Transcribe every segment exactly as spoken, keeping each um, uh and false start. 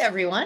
everyone.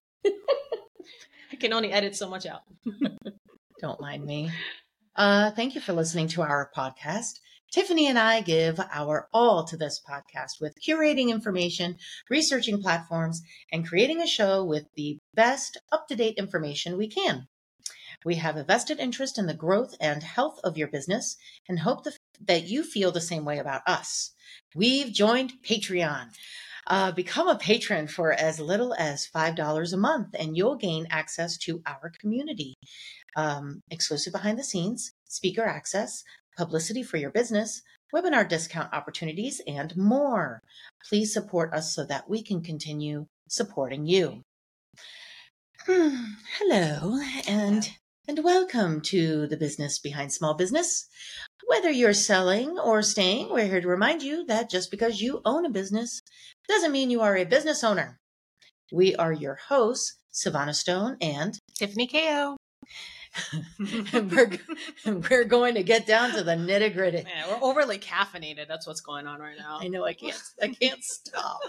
I can only edit so much out. Don't mind me. Uh, thank you for listening to our podcast. Tiffany and I give our all to this podcast with curating information, researching platforms, and creating a show with the best up-to-date information we can. We have a vested interest in the growth and health of your business and hope the, that you feel the same way about us. We've joined Patreon. Uh, become a patron for as little as five dollars a month, and you'll gain access to our community, um, exclusive behind the scenes, speaker access, publicity for your business, webinar discount opportunities, and more. Please support us so that we can continue supporting you. Hmm, hello, and and welcome to the business behind small business. Whether you're selling or staying, we're here to remind you that just because you own a business doesn't mean you are a business owner. We are your hosts, Savannah Stone and Tiffany K O. and we're, we're going to get down to the nitty gritty. Yeah, we're overly caffeinated. That's what's going on right now. I know I can't. I can't stop.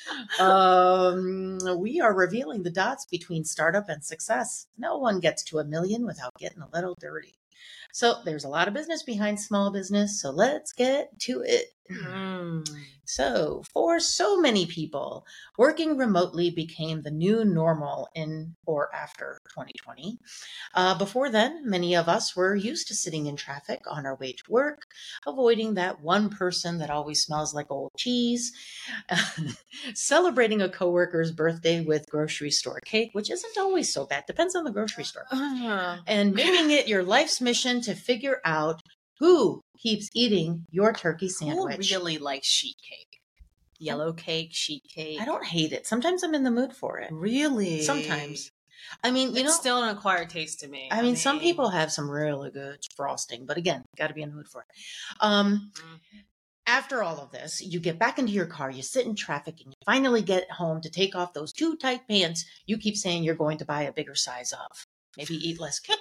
Um, we are revealing the dots between startup and success. No one gets to a million without getting a little dirty. So there's a lot of business behind small business. So let's get to it. Mm. So for so many people, working remotely became the new normal in or after twenty twenty. Uh, before then, many of us were used to sitting in traffic on our way to work, avoiding that one person that always smells like old cheese, celebrating a coworker's birthday with grocery store cake, which isn't always so bad. Depends on the grocery store. Uh, And making it your life's mission to figure out who keeps eating your turkey sandwich. Who really likes sheet cake? Yellow cake, sheet cake. I don't hate it. Sometimes I'm in the mood for it. Really. Sometimes. I mean, you it's know, still an acquired taste to me. I, I mean, mean, some people have some really good frosting, but again, got to be in the mood for it. Um, mm-hmm. After all of this, you get back into your car, you sit in traffic, and you finally get home to take off those too tight pants you keep saying you're going to buy a bigger size of. Maybe eat less cake.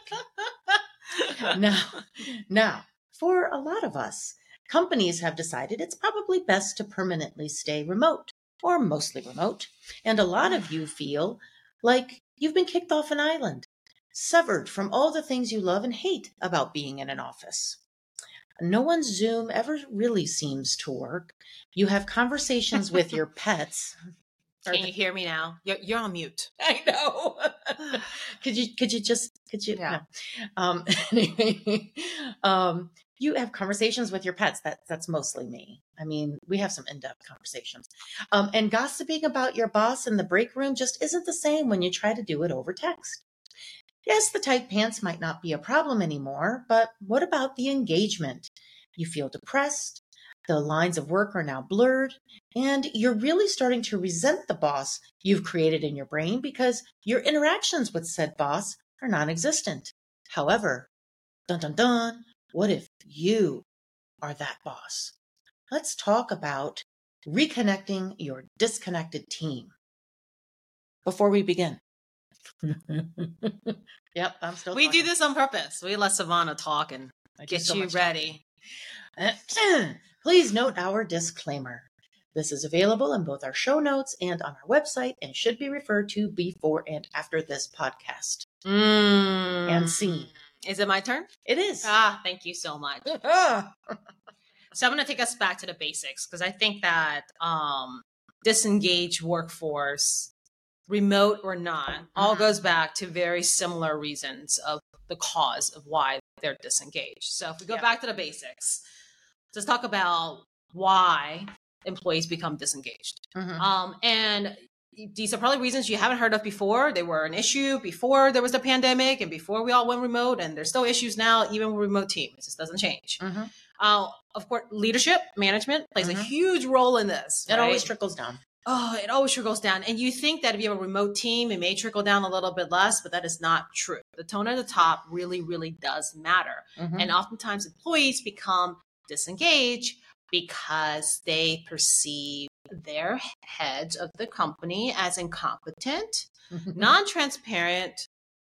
now, now, for a lot of us, companies have decided it's probably best to permanently stay remote or mostly remote. And a lot of you feel like you've been kicked off an island, severed from all the things you love and hate about being in an office. No one's Zoom ever really seems to work. You have conversations with your pets. Can you hear me now? You're, you're on mute. I know. could you, could you just, could you? Yeah. No. Um, anyway, um, you have conversations with your pets. That, that's mostly me. I mean, we have some in-depth conversations. Um, and gossiping about your boss in the break room just isn't the same when you try to do it over text. Yes, the tight pants might not be a problem anymore, but what about the engagement? You feel depressed. The lines of work are now blurred, and you're really starting to resent the boss you've created in your brain because your interactions with said boss are non-existent. However, dun dun dun, what if you are that boss? Let's talk about reconnecting your disconnected team. Before we begin. Yep, I'm still We talking. do this on purpose. We let Savannah talk and get so you ready. Please note our disclaimer. This is available in both our show notes and on our website and should be referred to before and after this podcast. Mm. And scene. Is it my turn? It is. Ah, thank you so much. So I'm going to take us back to the basics because I think that um, disengaged workforce, remote or not, all goes back to very similar reasons of the cause of why they're disengaged. So if we go yeah. back to the basics, let's talk about why employees become disengaged. Mm-hmm. Um, and these are probably reasons you haven't heard of before. They were an issue before there was the pandemic and before we all went remote, and there's still issues now, even with remote teams. It just doesn't change. Mm-hmm. Uh, of course, leadership, management plays mm-hmm. a huge role in this. It right? always trickles down. Oh, it always trickles down. And you think that if you have a remote team, it may trickle down a little bit less, but that is not true. The tone at the top really, really does matter. Mm-hmm. And oftentimes employees become disengaged because they perceive their heads of the company as incompetent, non-transparent,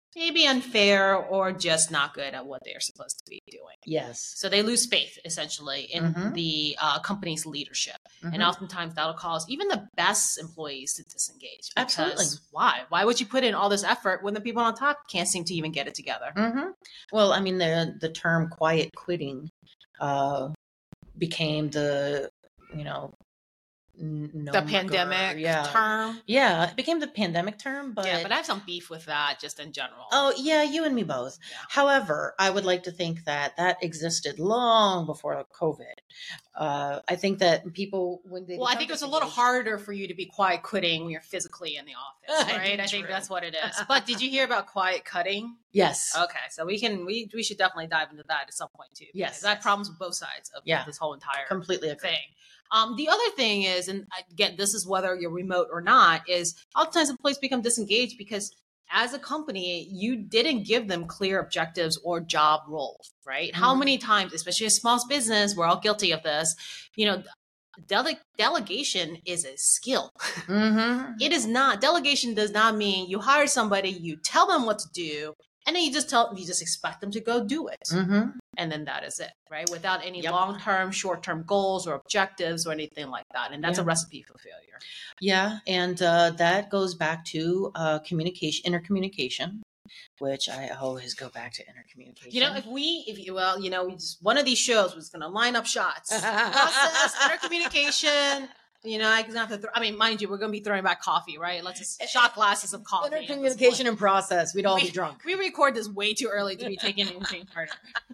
maybe unfair or just not good at what they're supposed to be doing. Yes. So they lose faith essentially in Mhm. the uh, company's leadership. And Mhm. oftentimes that'll cause even the best employees to disengage. Because Absolutely. why? Why would you put in all this effort when the people on top can't seem to even get it together? Mhm. Well, I mean, the the term quiet quitting uh, became the, you know, n- The nom- pandemic yeah. term. Yeah, it became the pandemic term, but Yeah, but I have some beef with that just in general. oh yeah, you and me both. Yeah. However, I would like to think that that existed long before COVID. Uh, I think that people when they Well, I become think it was a little disengaged- harder for you to be quiet quitting when you're physically in the office, I right? think I think true. that's what it is. But did you hear about quiet cutting? Yes. Okay, so we can we we should definitely dive into that at some point too. Yes, because I have yes. problems with both sides of Yeah. this whole entire Completely agree. thing. Um, the other thing is, and again, this is whether you're remote or not, is oftentimes employees become disengaged because as a company, you didn't give them clear objectives or job roles, right? How Mhm. many times, especially a small business, we're all guilty of this, you know, dele- delegation is a skill. Mhm. It is not. Delegation does not mean you hire somebody, you tell them what to do, and then you just tell you just expect them to go do it. Mhm. And then that is it, right? Without any Yep. long-term, short-term goals or objectives or anything like that. And that's Yeah. a recipe for failure. Yeah, and uh, that goes back to uh, communication, intercommunication, which I always go back to intercommunication. You know, if we, if you, well, you know, we just, one of these shows was going to line up shots, process, intercommunication. You know, I have to. Throw, I mean, mind you, we're going to be throwing back coffee, right? Let's just shot glasses of coffee. at this intercommunication point. and process, we'd all we, be drunk. We record this way too early to be taking anything further.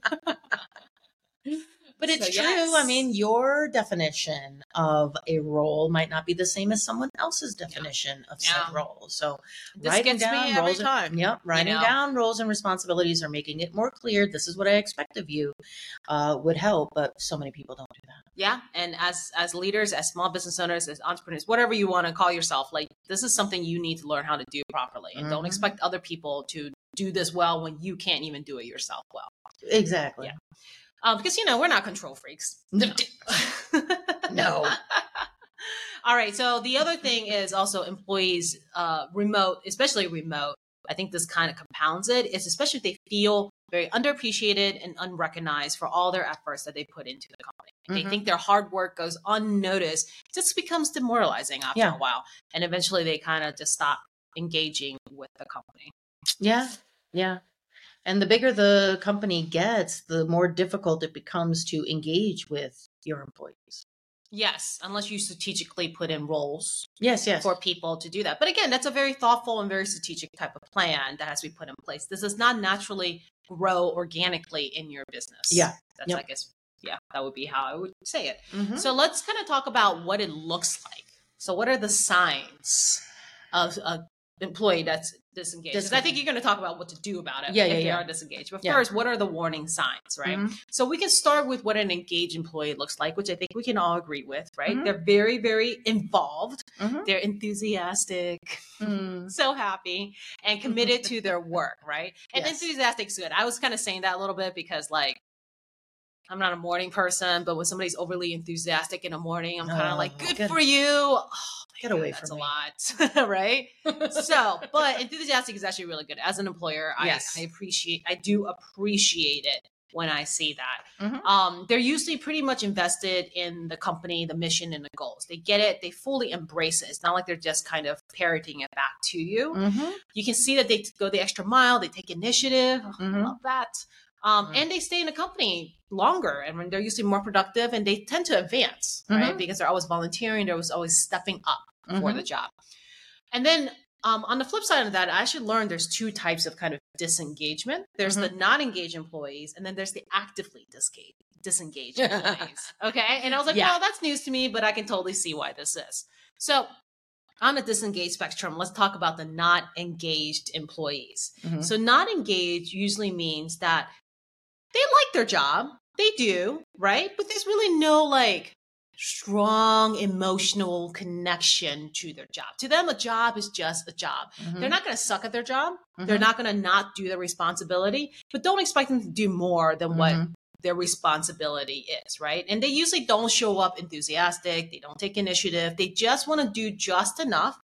But it's So, true. yes. I mean, your definition of a role might not be the same as someone else's definition of said Yeah. role. So This writing gets me down every roles, time. and, yep, writing know? down roles and responsibilities or making it more clear. This is what I expect of you uh, would help, but so many people don't do that. Yeah, and as as leaders, as small business owners, as entrepreneurs, whatever you want to call yourself, like this is something you need to learn how to do properly, and don't Mhm. expect other people to do this well when you can't even do it yourself well. Exactly. Yeah. Um, because you know we're not control freaks. No. No. All right. So the other thing is also employees, uh, remote, especially remote. I think this kind of compounds it. Is especially if they feel very underappreciated and unrecognized for all their efforts that they put into the company. They Mhm. think their hard work goes unnoticed. It just becomes demoralizing after Yeah. a while, and eventually they kind of just stop engaging with the company. Yeah. Yeah. And the bigger the company gets, the more difficult it becomes to engage with your employees. Yes, unless you strategically put in roles Yes, yes. for people to do that. But again, that's a very thoughtful and very strategic type of plan that has to be put in place. This does not naturally grow organically in your business. Yeah. That's, Yep. I guess, yeah, that would be how I would say it. Mhm. So let's kind of talk about what it looks like. So what are the signs of an employee that's disengaged? Because I think you're going to talk about what to do about it Yeah, if yeah, they yeah. are disengaged. But Yeah. first, what are the warning signs, right? Mhm. So we can start with what an engaged employee looks like, which I think we can all agree with, right? Mhm. They're very, very involved. Mhm. They're enthusiastic, Mm. so happy, and committed to their work, right? And Yes. enthusiastic's good. I was kind of saying that a little bit because, like, I'm not a morning person, but when somebody's overly enthusiastic in the morning, I'm kind of Oh, like, good get- for you. Oh, Get away that's from a me. lot, right? So, but enthusiastic is actually really good. As an employer, I, Yes. I appreciate, I do appreciate it when I see that. Mhm. Um, they're usually pretty much invested in the company, the mission, and the goals. They get it. They fully embrace it. It's not like they're just kind of parroting it back to you. Mhm. You can see that they go the extra mile. They take initiative. Oh, Mhm. Love that. Um, Mhm. And they stay in the company longer, and when they're usually more productive, and they tend to advance, right? Mhm. Because they're always volunteering. They're always, always stepping up for Mhm. the job. And then um, on the flip side of that, I actually learned there's two types of kind of disengagement. There's the not engaged employees, and then there's the actively disengaged disengaged employees. Okay. And I was like, Yeah. well, that's news to me, but I can totally see why this is. So on the disengaged spectrum, let's talk about the not engaged employees. Mhm. So not engaged usually means that they like their job. They do, right? But there's really no like strong emotional connection to their job. To them, a job is just a job. Mhm. They're not going to suck at their job. Mhm. They're not going to not do their responsibility, but don't expect them to do more than what Mhm. their responsibility is, right? And they usually don't show up enthusiastic. They don't take initiative. They just want to do just enough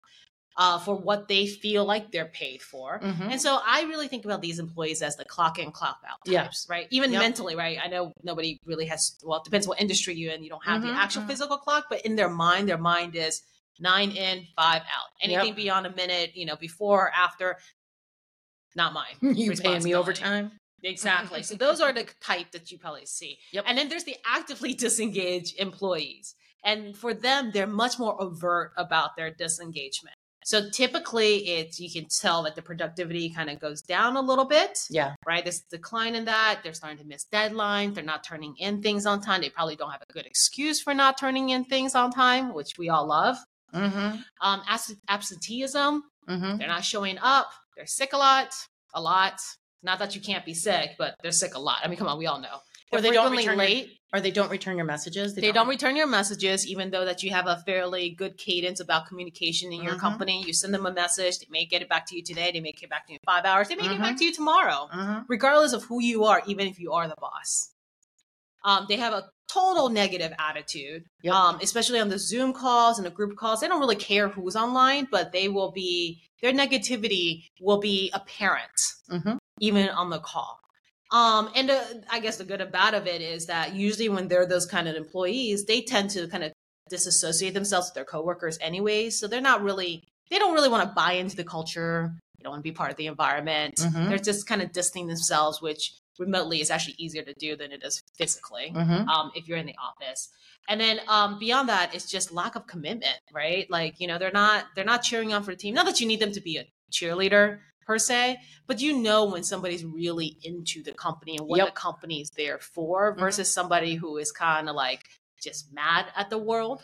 uh, for what they feel like they're paid for. Mm-hmm. And so I really think about these employees as the clock in, clock out types, Yeah. right? Even Yep. mentally, right? I know nobody really has, well, it depends what industry you're in. You don't have Mm-hmm. the actual Mm-hmm. physical clock, but in their mind, their mind is nine in, five out. Anything Yep. beyond a minute, you know, before or after, not mine. You paying me Responsibility. overtime? Exactly. So those are the type that you probably see. Yep. And then there's the actively disengaged employees. And for them, they're much more overt about their disengagement. So typically it's, you can tell that the productivity kind of goes down a little bit. Yeah. Right. There's a decline in that. They're starting to miss deadlines. They're not turning in things on time. They probably don't have a good excuse for not turning in things on time, which we all love. Mm-hmm. Um, abs- absenteeism. Mm-hmm. They're not showing up. They're sick a lot, a lot. Not that you can't be sick, but they're sick a lot. I mean, come on, we all know. Or They're they don't frequently return late. Your, or they don't return your messages. They, they don't, don't return your messages, even though that you have a fairly good cadence about communication in your mm-hmm. company. You send them a message. They may get it back to you today. They may get it back to you in five hours. They may mm-hmm. get it back to you tomorrow, mm-hmm. regardless of who you are, even if you are the boss. Um, they have a total negative attitude, yep. um, especially on the Zoom calls and the group calls. They don't really care who's online, but they will be, their negativity will be apparent, mm-hmm. even on the call. Um, and uh, I guess the good and bad of it is that usually when they're those kind of employees, they tend to kind of disassociate themselves with their coworkers anyways. So they're not really, they don't really want to buy into the culture. They don't want to be part of the environment. Mm-hmm. They're just kind of distancing themselves, which remotely is actually easier to do than it is physically, mm-hmm. um, if you're in the office. And then um, beyond that, it's just lack of commitment, right? Like, you know, they're not, they're not cheering on for the team. Not that you need them to be a cheerleader per se, but you know when somebody's really into the company and what yep. the company is there for versus mm-hmm. somebody who is kind of like just mad at the world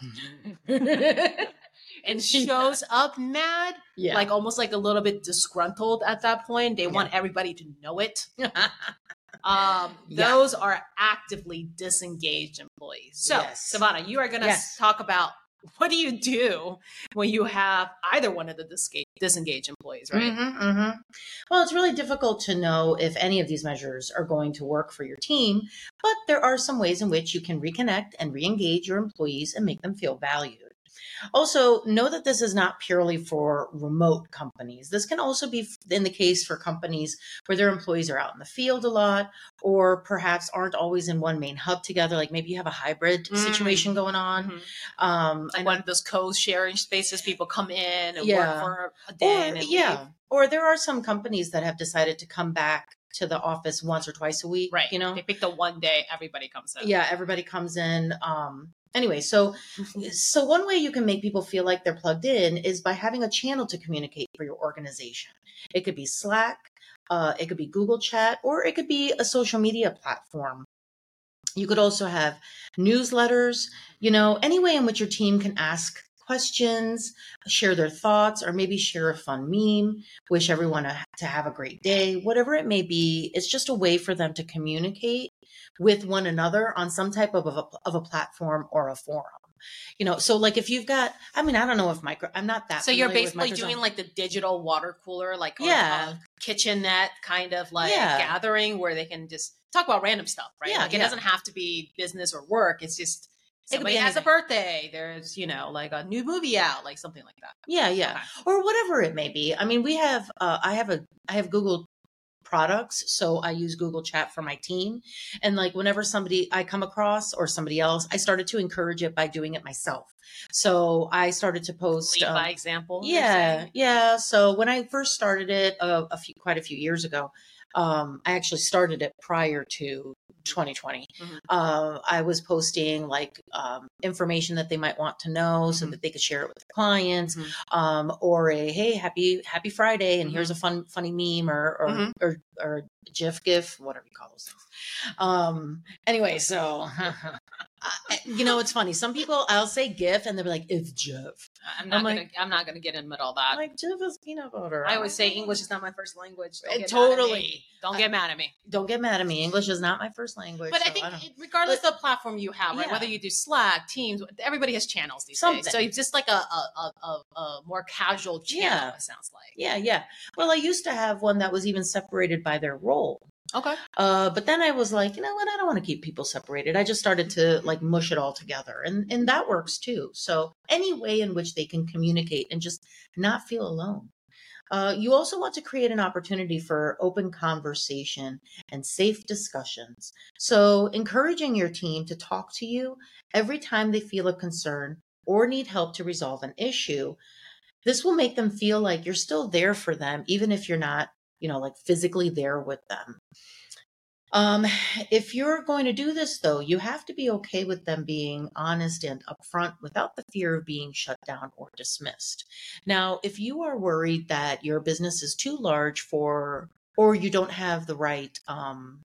and shows up mad, yeah. like almost like a little bit disgruntled at that point. They yeah. want everybody to know it. um, yeah. Those are actively disengaged employees. So, yes. Savannah, you are going to yes. talk about what do you do when you have either one of the disengaged employees, right? Mm-hmm, mm-hmm. Well, it's really difficult to know if any of these measures are going to work for your team, but there are some ways in which you can reconnect and re-engage your employees and make them feel valued. Also, know that this is not purely for remote companies. This can also be in the case for companies where their employees are out in the field a lot, or perhaps aren't always in one main hub together. Like maybe you have a hybrid mm. situation going on. Mm-hmm. Um, like one of those co-sharing spaces, people come in and yeah. work for a day. Or, and yeah. leave. Or there are some companies that have decided to come back to the office once or twice a week. Right. You know, they pick the one day everybody comes in. Yeah, everybody comes in. Um, Anyway, so so one way you can make people feel like they're plugged in is by having a channel to communicate for your organization. It could be Slack, uh, it could be Google Chat, or it could be a social media platform. You could also have newsletters, you know, any way in which your team can ask questions, share their thoughts, or maybe share a fun meme, wish everyone a, to have a great day, whatever it may be. It's just a way for them to communicate with one another on some type of a, of a platform or a forum. You know, so like if you've got, I mean, I don't know if micro, I'm not that. So you're basically doing like the digital water cooler, like yeah, kitchenette kind of like yeah. gathering where they can just talk about random stuff, right? Yeah, like it yeah. doesn't have to be business or work. It's just somebody has a birthday. There's, you know, like a new movie out, like something like that. Yeah, yeah, okay. Or whatever it may be. I mean, we have, uh, I have a, I have Google products. So I use Google Chat for my team. And like whenever somebody I come across or somebody else, I started to encourage it by doing it myself. So I started to post Lead um, by example. Yeah. Yeah. So when I first started it uh, a few, quite a few years ago, um, I actually started it prior to twenty twenty. Mm-hmm. Uh, I was posting like um, information that they might want to know mm-hmm. so that they could share it with their clients, mm-hmm. um, or a hey, happy happy Friday, and mm-hmm. here's a fun funny meme or or, mm-hmm. or or GIF, GIF, whatever you call those things. Um, anyway, so I, you know, it's funny. Some people I'll say GIF and they'll be like, it's GIF. I'm not I'm gonna like, I'm not gonna get in the middle of that. I'm like GIF is peanut butter. I always say English is not my first language. Don't get totally. Mad at me. Don't get mad at me. Don't get mad at me. English is not my first language. But so I think I it, regardless but, of the platform you have, right? Yeah. Whether you do Slack, Teams, everybody has channels these Something. days. So it's just like a a, a, a, a more casual channel, yeah. it sounds like. Yeah, yeah. Well, I used to have one that was even separated by their role. Okay. Uh, but then I was like, you know what? I don't want to keep people separated. I just started to like mush it all together, and and that works too. So any way in which they can communicate and just not feel alone. Uh, you also want to create an opportunity for open conversation and safe discussions. So encouraging your team to talk to you every time they feel a concern or need help to resolve an issue. This will make them feel like you're still there for them, even if you're not, you know, like physically there with them. Um, if you're going to do this, though, you have to be okay with them being honest and upfront without the fear of being shut down or dismissed. Now, if you are worried that your business is too large for, or you don't have the right um,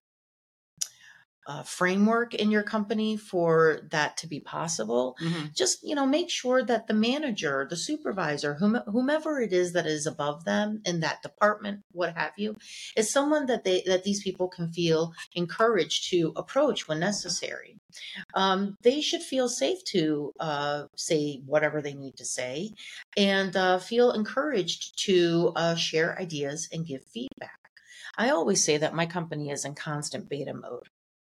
uh, framework in your company for that to be possible, Mm-hmm. just, you know, make sure that the manager, the supervisor, whom, whomever it is that is above them in that department, what have you, is someone that they that these people can feel encouraged to approach when necessary. Um, they should feel safe to uh, say whatever they need to say, and uh, feel encouraged to uh, share ideas and give feedback. I always say that my company is in constant beta mode.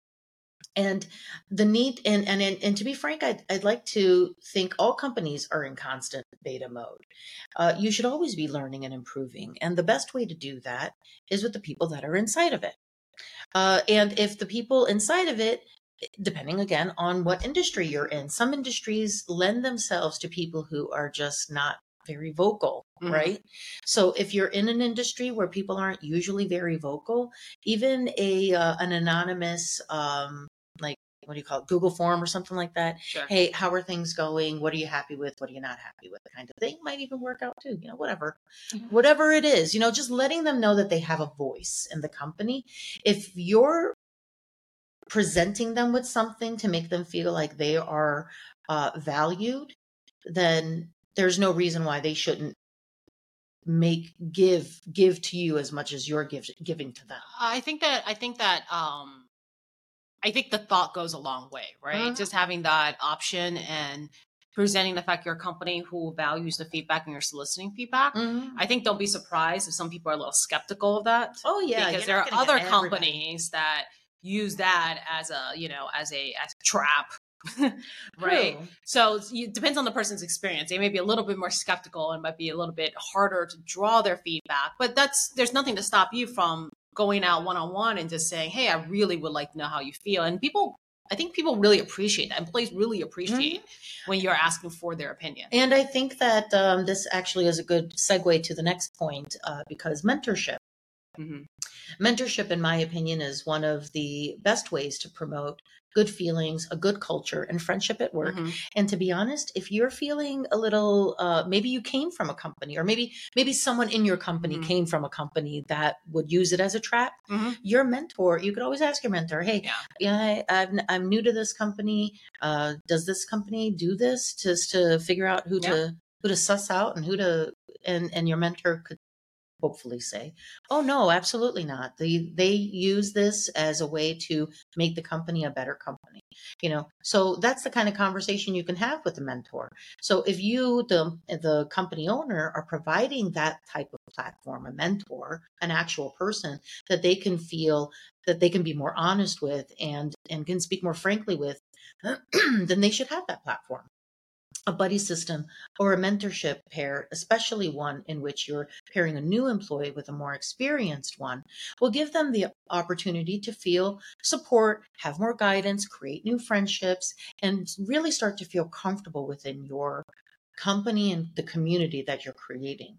And the need, and and and, and to be frank, I'd, I'd like to think all companies are in constant beta mode. Uh, you should always be learning and improving, and the best way to do that is with the people that are inside of it. Uh, and if the people inside of it, depending again on what industry you're in, some industries lend themselves to people who are just not very vocal, Mm-hmm. right? So if you're in an industry where people aren't usually very vocal, even a uh, an anonymous um, like what do you call it, Google form or something like that. Sure. Hey, how are things going? What are you happy with? What are you not happy with? Kind of thing might even work out too. You know, whatever, whatever it is. You know, just letting them know that they have a voice in the company. If you're presenting them with something to make them feel like they are uh, valued, then there's no reason why they shouldn't make give give to you as much as you're give, giving to them. I think that I think that um I think the thought goes a long way, right? Mhm. Just having that option and presenting the fact you're a company who values the feedback and you're soliciting feedback. Mhm. I think don't be surprised if some people are a little skeptical of that. Oh yeah, Because you're there not are going to other get everybody. companies that use that as a, you know, as a as a trap. Right. True. So it depends on the person's experience. They may be a little bit more skeptical and might be a little bit harder to draw their feedback, but that's there's nothing to stop you from going out one on one and just saying, "Hey, I really would like to know how you feel." And people, I think people really appreciate that. Employees really appreciate mm-hmm. when you're asking for their opinion. And I think that um, this actually is a good segue to the next point uh, because mentorship. Mm-hmm. Mentorship, in my opinion, is one of the best ways to promote good feelings, a good culture, and friendship at work. Mm-hmm. And to be honest, if you're feeling a little, uh, maybe you came from a company, or maybe maybe someone in your company mm-hmm. came from a company that would use it as a trap. Mm-hmm. Your mentor, you could always ask your mentor, "Hey, yeah, yeah I, I'm, I'm new to this company. Uh, does this company do this just to figure out who yeah. to who to suss out and who to?" And and your mentor could hopefully say, "Oh no, absolutely not. They they use this as a way to make the company a better company." You know, so that's the kind of conversation you can have with a mentor. So if you, the the company owner, are providing that type of platform, a mentor, an actual person that they can feel that they can be more honest with and and can speak more frankly with, then they should have that platform. A buddy system or a mentorship pair, especially one in which you're pairing a new employee with a more experienced one, will give them the opportunity to feel support, have more guidance, create new friendships, and really start to feel comfortable within your company and the community that you're creating.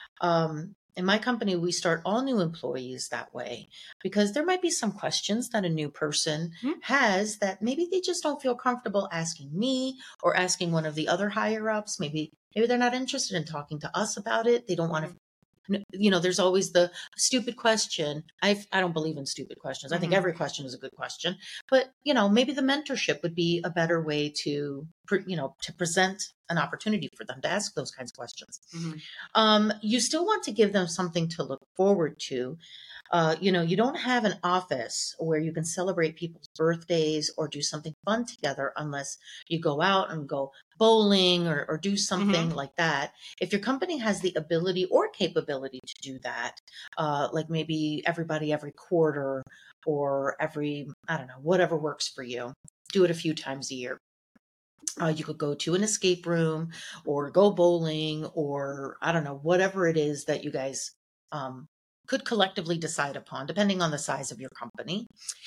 Um, in my company, we start all new employees that way because there might be some questions that a new person mm-hmm. has that maybe they just don't feel comfortable asking me or asking one of the other higher ups. Maybe, maybe they're not interested in talking to us about it. They don't want to, you know, there's always the stupid question. I I don't believe in stupid questions. I think mm-hmm. every question is a good question, but you know, maybe the mentorship would be a better way to, you know, to present an opportunity for them to ask those kinds of questions. Mm-hmm. Um, you still want to give them something to look forward to. Uh, you know, you don't have an office where you can celebrate people's birthdays or do something fun together unless you go out and go bowling or, or do something Mhm. like that. If your company has the ability or capability to do that, uh, like maybe everybody every quarter or every, I don't know, whatever works for you, do it a few times a year. Uh, you could go to an escape room or go bowling or I don't know, whatever it is that you guys um, could collectively decide upon, depending on the size of your company.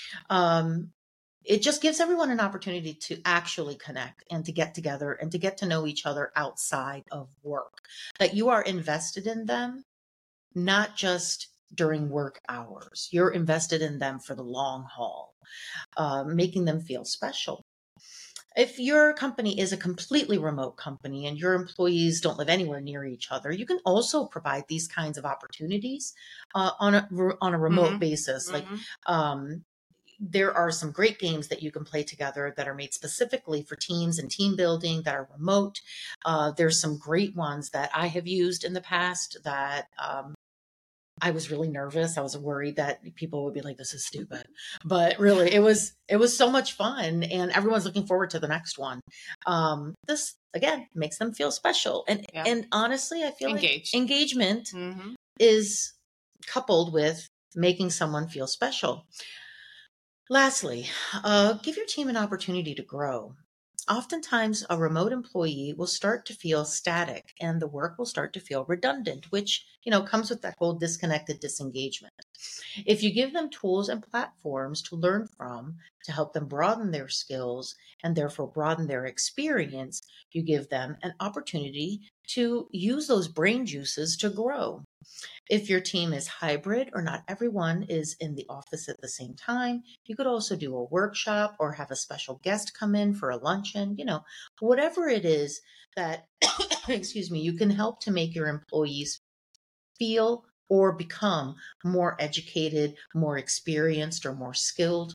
Um, it just gives everyone an opportunity to actually connect and to get together and to get to know each other outside of work, that you are invested in them, not just during work hours. You're invested in them for the long haul, uh, making them feel special. If your company is a completely remote company and your employees don't live anywhere near each other, you can also provide these kinds of opportunities uh, on a on a remote Mhm. basis. Like Mhm. um, there are some great games that you can play together that are made specifically for teams and team building that are remote. Uh, there's some great ones that I have used in the past that um, I was really nervous. I was worried that people would be like, this is stupid. But really, it was it was so much fun and everyone's looking forward to the next one. Um, this again makes them feel special. And Yeah. and honestly, I feel like Engaged. engagement Mhm. is coupled with making someone feel special. Lastly, uh, give your team an opportunity to grow. Oftentimes, a remote employee will start to feel static and the work will start to feel redundant, which, you know, comes with that whole disconnected disengagement. If you give them tools and platforms to learn from to help them broaden their skills and therefore broaden their experience, you give them an opportunity to use those brain juices to grow. If your team is hybrid or not everyone is in the office at the same time, you could also do a workshop or have a special guest come in for a luncheon, you know, whatever it is that, excuse me, you can help to make your employees feel or become more educated, more experienced, or more skilled.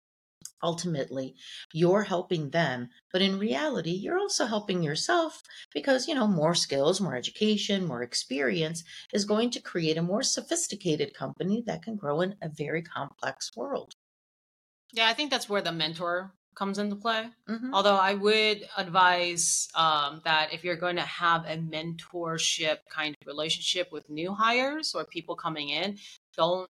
Ultimately, you're helping them, but in reality, you're also helping yourself because, you know, more skills, more education, more experience is going to create a more sophisticated company that can grow in a very complex world. Yeah, I think that's where the mentor comes into play. Hmm. Although I would advise um, that if you're going to have a mentorship kind of relationship with new hires or people coming in, don't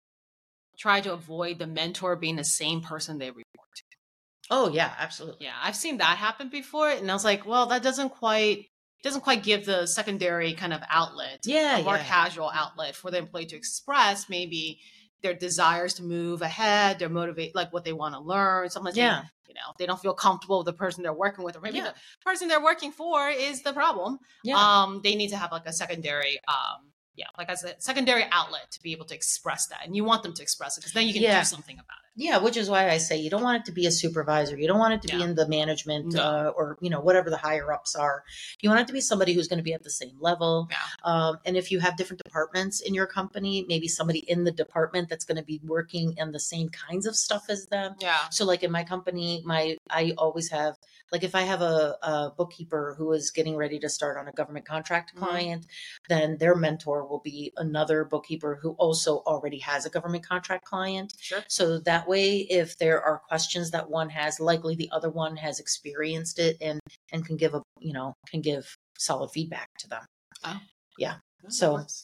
try to avoid the mentor being the same person they report to. Oh, yeah, absolutely. Yeah, I've seen that happen before, and I was like, well, that doesn't quite doesn't quite give the secondary kind of outlet, Yeah, a more yeah, casual outlet for the employee to express maybe their desires to move ahead, their motivate, like what they want to learn. Sometimes they, yeah, you know, they don't feel comfortable with the person they're working with, or maybe yeah, the person they're working for is the problem. yeah. Um, they need to have like a secondary, um, yeah, like I said, secondary outlet to be able to express that, and you want them to express it because then you can do Yeah. something about it. Yeah, which is why I say you don't want it to be a supervisor. You don't want it to be Yeah, in the management no, uh, or you know whatever the higher ups are. You want it to be somebody who's going to be at the same level. yeah, Um, and if you have different departments in your company, maybe somebody in the department that's going to be working in the same kinds of stuff as them. yeah, So, like in my company, my I always have like if I have a, a bookkeeper who is getting ready to start on a government contract hmm client, then their mentor will be another bookkeeper who also already has a government contract client. sure. So that way, if there are questions that one has, likely the other one has experienced it and and can give a you know can give solid feedback to them. Oh, Yeah. yeah, that So works.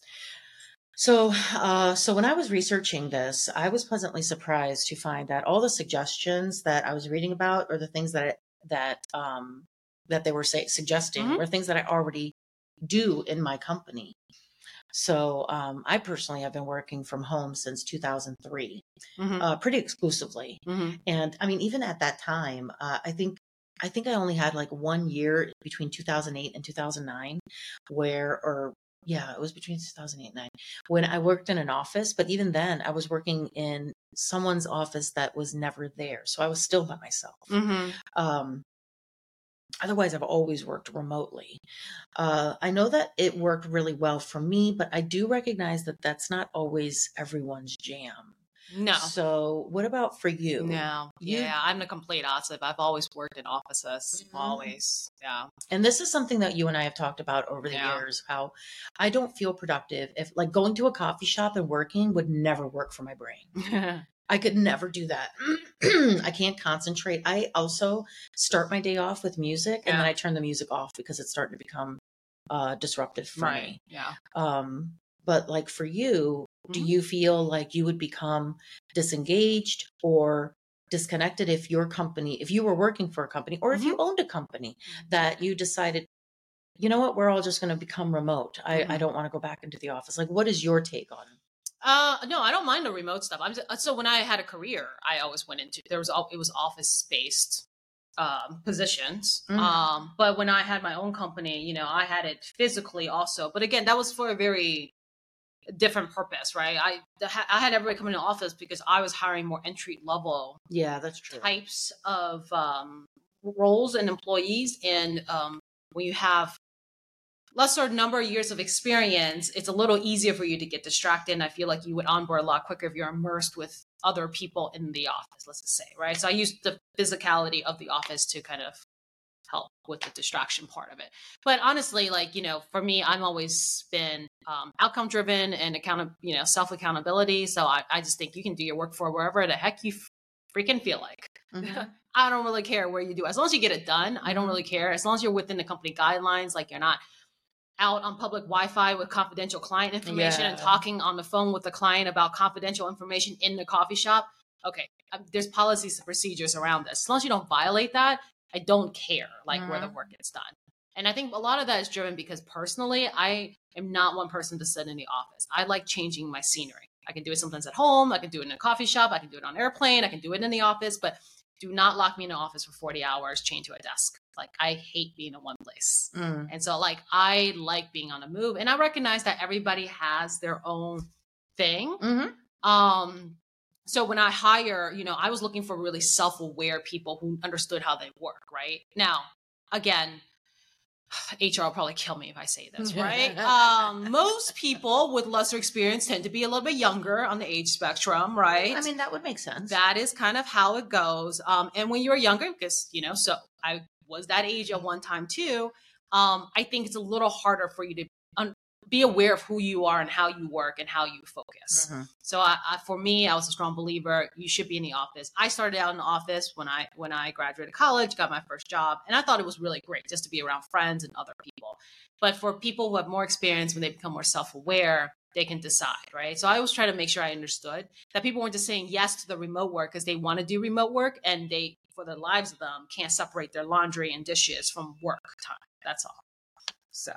so uh, so when I was researching this, I was pleasantly surprised to find that all the suggestions that I was reading about, or the things that that um, that they were say, suggesting, hmm were things that I already do in my company. So um, I personally have been working from home since two thousand three, hmm uh, pretty exclusively. hmm And I mean, even at that time, uh, I think I think I only had like one year between two thousand eight and two thousand nine where, or yeah, it was between two thousand eight and nine when I worked in an office. But even then, I was working in someone's office that was never there, so I was still by myself. hmm Um, Otherwise, I've always worked remotely. Uh, I know that it worked really well for me, but I do recognize that that's not always everyone's jam. No. So what about for you? No. You- Yeah, I'm the complete opposite. I've always worked in offices. Mhm. Always. Yeah. And this is something that you and I have talked about over the Yeah. years, how I don't feel productive. If like going to a coffee shop and working would never work for my brain. I could never do that. I can't concentrate. I also start my day off with music and Yeah. then I turn the music off because it's starting to become uh, disruptive for Right. me. Yeah. Um, but like for you, do Mhm. you feel like you would become disengaged or disconnected if your company, if you were working for a company or if you owned a company that you decided, you know what, we're all just going to become remote. I, I Mhm. don't want to go back into the office. Like, what is your take on it? Uh, no, I don't mind the remote stuff. I'm just, so when I had a career, I always went into there was all it was office based um, positions. Mm. Um, but when I had my own company, you know, I had it physically also. But again, that was for a very different purpose, right? I the, I had everybody come into the office because I was hiring more entry level Yeah, that's true. types of um, roles and employees, and um, when you have lesser number of years of experience, it's a little easier for you to get distracted. And I feel like you would onboard a lot quicker if you're immersed with other people in the office, let's just say, right? So I use the physicality of the office to kind of help with the distraction part of it. But honestly, like, you know, for me, I'm always been um, outcome driven and account, you know, self accountability. So I, I just think you can do your work for wherever the heck you f- freaking feel like. Mm-hmm. I don't really care where you do. As long as you get it done, I don't really care. As long as you're within the company guidelines, like you're not out on public Wi-Fi with confidential client information Yeah. and talking on the phone with the client about confidential information in the coffee shop. Okay, um, there's policies and procedures around this. As long as you don't violate that, I don't care like where the Mhm. work gets done. And I think a lot of that is driven because personally, I am not one person to sit in the office. I like changing my scenery. I can do it sometimes at home. I can do it in a coffee shop. I can do it on an airplane. I can do it in the office, but do not lock me in an office for forty hours chained to a desk. Like I hate being in one place. Mm. And so like I like being on the move, and I recognize that everybody has their own thing. Mm-hmm. Um so when I hire, you know, I was looking for really self-aware people who understood how they work, right? Now, again, H R will probably kill me if I say this, right? um, most people with lesser experience tend to be a little bit younger on the age spectrum, right? I mean, that would make sense. That is kind of how it goes. Um, and when you're younger, because, you know, so I was that age at one time too, um, I think it's a little harder for you to un- be aware of who you are and how you work and how you focus. Mhm. So I, I, for me, I was a strong believer. You should be in the office. I started out in the office when I when I graduated college, got my first job, and I thought it was really great just to be around friends and other people. But for people who have more experience, when they become more self-aware, they can decide, right? So I always try to make sure I understood that people weren't just saying yes to the remote work because they want to do remote work and they, for the lives of them, can't separate their laundry and dishes from work time. That's all. So.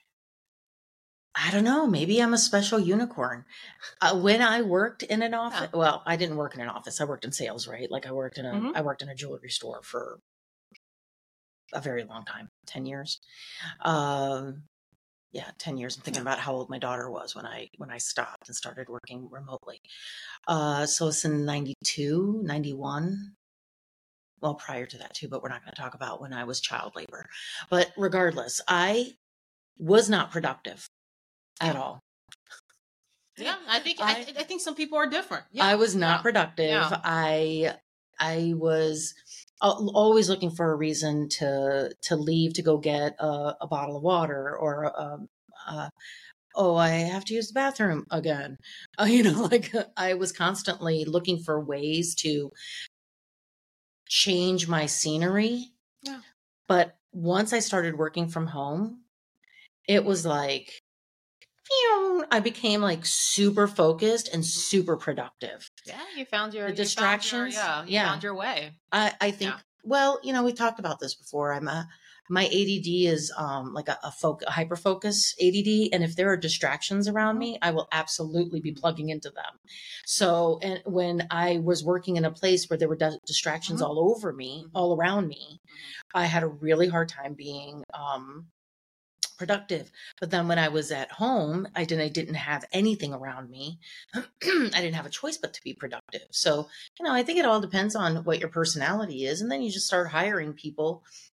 I don't know. Maybe I'm a special unicorn. Uh, when I worked in an office, Yeah. well, I didn't work in an office. I worked in sales, right? Like I worked in a, Mhm. I worked in a jewelry store for a very long time, ten years. Um, yeah, ten years. I'm thinking about how old my daughter was when I, when I stopped and started working remotely. Uh, so it's in ninety-two, ninety-one. Well, prior to that too, but we're not going to talk about when I was child labor. But regardless, I was not productive at all. Yeah, I think I, I, I think some people are different. Yeah. I was not Yeah. productive. Yeah. I I was al- always looking for a reason to to leave to go get a, a bottle of water or um uh, oh, I have to use the bathroom again. Uh, you know, like I was constantly looking for ways to change my scenery. Yeah. But once I started working from home, it was like phew, I became like super focused and super productive. Yeah, you found your The you found your- distractions, yeah, you yeah. found your way. I, I think, Yeah. well, you know, we talked about this before. I'm a, my A D D is um, like a, a, foc- a hyper focus A D D. And if there are distractions around Mhm. me, I will absolutely be plugging into them. So, and when I was working in a place where there were di- distractions Mhm. all over me, Mhm. all around me, Mhm. I had a really hard time being, um, productive. But then when I was at home, I didn't I didn't have anything around me. I didn't have a choice but to be productive. So, you know, I think it all depends on what your personality is. And then you just start hiring people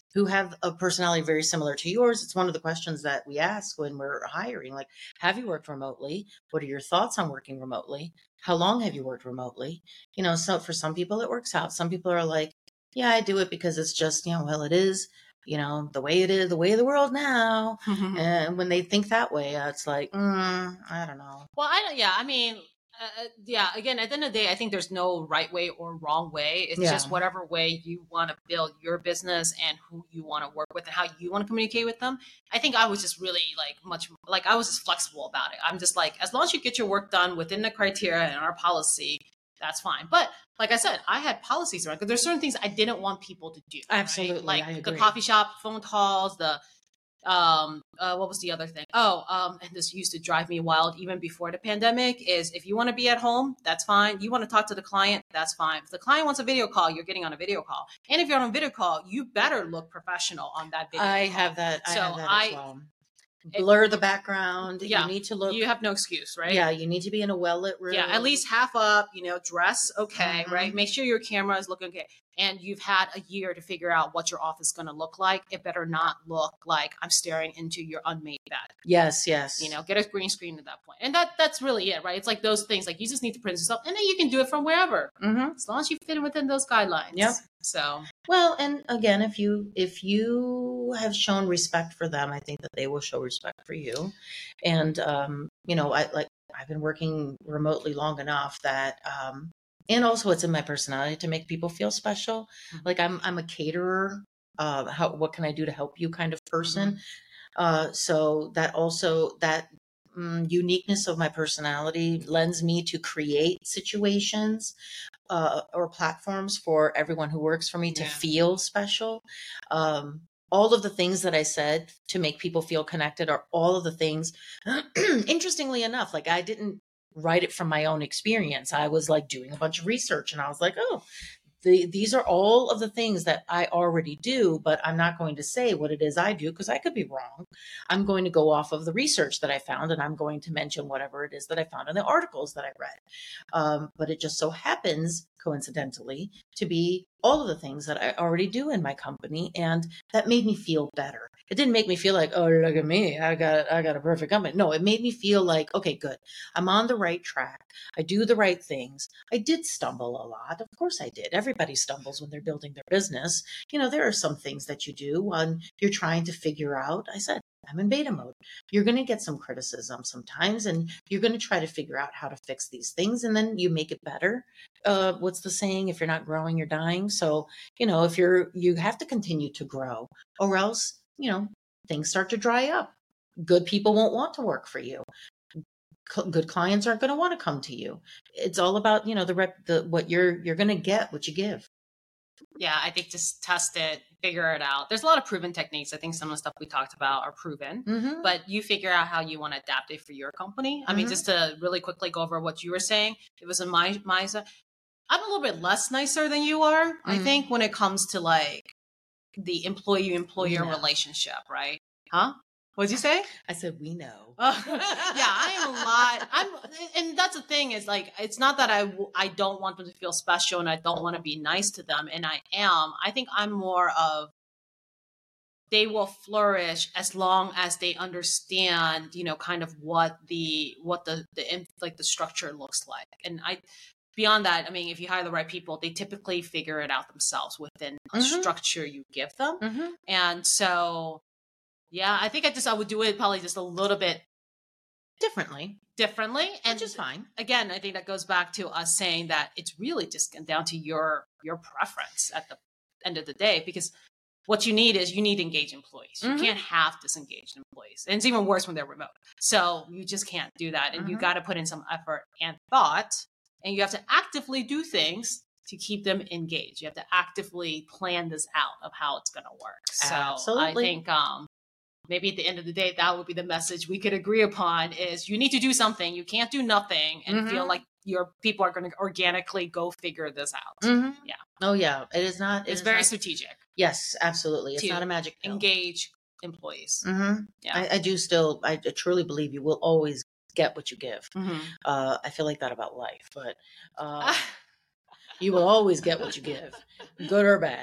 who have a personality very similar to yours. It's one of the questions that we ask when we're hiring. Like, have you worked remotely? What are your thoughts on working remotely? How long have you worked remotely? You know, so for some people it works out. Some people are like, yeah, I do it because it's just, you know, well, it is, you know, the way it is, the way of the world now. And when they think that way, uh, it's like, mm, I don't know. Well, I don't, yeah, I mean, uh, yeah, again, at the end of the day, I think there's no right way or wrong way. It's Yeah. just whatever way you want to build your business and who you want to work with and how you want to communicate with them. I think I was just really like much, like I was just flexible about it. I'm just like, as long as you get your work done within the criteria and our policy, that's fine. But like I said, I had policies around because there's certain things I didn't want people to do. Absolutely. Right? I Like the agree. coffee shop, phone calls, the um uh what was the other thing? Oh, um and this used to drive me wild even before the pandemic is if you want to be at home, that's fine. You want to talk to the client, that's fine. If the client wants a video call, you're getting on a video call. And if you're on a video call, you better look professional on that video I call. have that. I So have that I- as well. Blur the background. Yeah. You need to look. You have no excuse, right? Yeah, you need to be in a well-lit room. Yeah, at least half up, you know, dress okay, Mhm. right? Make sure your camera is looking okay. And you've had a year to figure out what your office is going to look like. It better not look like I'm staring into your unmade bed. Yes, yes. You know, get a green screen at that point. And that that's really it, right? It's like those things, like you just need to print yourself and then you can do it from wherever. Mm-hmm. As long as you fit within those guidelines. Yep. So, Well, and again, if you if you have shown respect for them, I think that they will show respect for you. And um, you know, I like I've been working remotely long enough that um and also it's in my personality to make people feel special. Mhm. Like I'm I'm a caterer. Uh, how what can I do to help you kind of person. Uh, so that also that mm, uniqueness of my personality lends me to create situations uh, or platforms for everyone who works for me to Yeah. feel special. Um, all of the things that I said to make people feel connected are all of the things. Interestingly enough, like I didn't write it from my own experience. I was like doing a bunch of research and I was like, oh, the, these are all of the things that I already do, but I'm not going to say what it is I do because I could be wrong. I'm going to go off of the research that I found and I'm going to mention whatever it is that I found in the articles that I read. Um, but it just so happens, coincidentally, to be all of the things that I already do in my company. And that made me feel better. It didn't make me feel like, oh, look at me. I got, I got a perfect company. No, it made me feel like, okay, good. I'm on the right track. I do the right things. I did stumble a lot. Of course I did. Everybody stumbles when they're building their business. You know, there are some things that you do when you're trying to figure out. I said, I'm in beta mode. You're going to get some criticism sometimes, and you're going to try to figure out how to fix these things, and then you make it better. Uh, what's the saying? If you're not growing, you're dying. So, you know, if you're, you have to continue to grow, or else, you know, things start to dry up. Good people won't want to work for you. Cl- Good clients aren't going to want to come to you. It's all about, you know, the rep, the what you're you're going to get, what you give. yeah, I think just test it, figure it out. There's a lot of proven techniques. I think some of the stuff we talked about are proven. Mm-hmm. But you figure out how you want to adapt it for your company. I mean, Mhm. just to really quickly go over what you were saying, it was in my my. I'm a little bit less nicer than you are. I Mhm. think when it comes to like the employee employer know. relationship, right? Huh? What'd you say? I said, we know. Uh, yeah, I am a lot. I'm, and that's the thing is like, it's not that I, w- I don't want them to feel special and I don't want to be nice to them. And I am, I think I'm more of, they will flourish as long as they understand, you know, kind of what the, what the, the, in- like the structure looks like. And I, beyond that, I mean, if you hire the right people, they typically figure it out themselves within a Mhm. structure you give them. Mm-hmm. And so, yeah, I think I just, I would do it probably just a little bit Differently, differently. And which is fine. again, I think that goes back to us saying that it's really just down to your your preference at the end of the day, because what you need is you need engaged employees. You Mhm. can't have disengaged employees. And it's even worse when they're remote. So you just can't do that. And you Mhm. got to put in some effort and thought, and you have to actively do things to keep them engaged. You have to actively plan this out of how it's going to work. So I Absolutely. think um, maybe at the end of the day, that would be the message we could agree upon is you need to do something. You can't do nothing and Mhm. feel like your people are going to organically go figure this out. Mhm. Yeah. Oh yeah, it is not. It It's is very not- strategic. Yes, absolutely. It's to not a magic pill. Engage employees. Mm-hmm. Yeah. I, I do still. I truly believe you will always get what you give. Mhm. Uh, I feel like that about life, but uh, you will always get what you give, good or bad.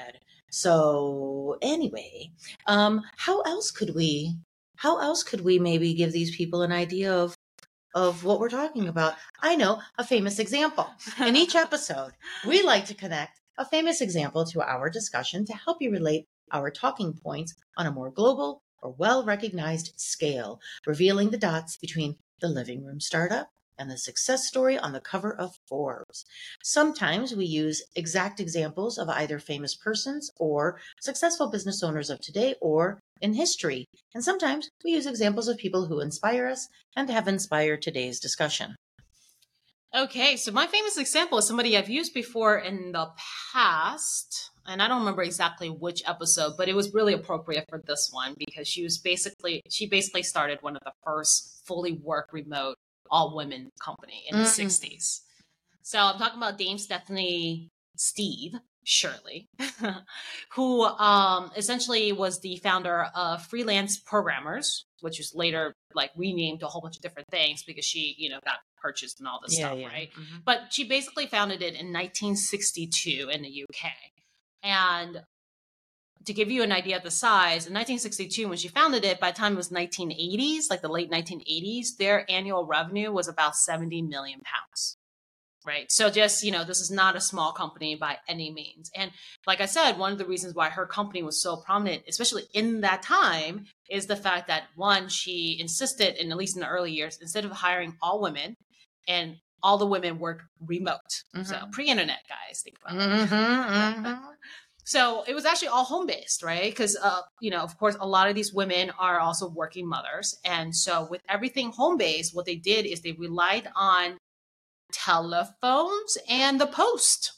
So anyway, um, how else could we, how else could we maybe give these people an idea of, of what we're talking about? I know a famous example. In each episode, we like to connect a famous example to our discussion to help you relate our talking points on a more global or well-recognized scale, revealing the dots between the living room startup and the success story on the cover of Forbes. Sometimes we use exact examples of either famous persons or successful business owners of today or in history. And sometimes we use examples of people who inspire us and have inspired today's discussion. Okay, so my famous example is somebody I've used before in the past, and I don't remember exactly which episode, but it was really appropriate for this one because she was basically, she basically started one of the first fully work remote all women company in the mm-hmm. sixties. So I'm talking about Dame Stephanie Steve Shirley, who um, essentially was the founder of Freelance Programmers, which was later like renamed to a whole bunch of different things because she, you know, got purchased and all this yeah, stuff, yeah. right? Mm-hmm. But she basically founded it in nineteen sixty-two in the U K. And to give you an idea of the size, in nineteen sixty-two, when she founded it, by the time it was nineteen eighties, like the late nineteen eighties, their annual revenue was about seventy million pounds. Right. So just, you know, this is not a small company by any means. And like I said, one of the reasons why her company was so prominent, especially in that time, is the fact that one, she insisted, in at least in the early years, instead of hiring all women, and all the women worked remote. Mm-hmm. So pre-internet, guys, think about mm-hmm, it. Mm-hmm. So it was actually all home-based, right? Because, uh, you know, of course, a lot of these women are also working mothers. And so with everything home-based, what they did is they relied on telephones and the post.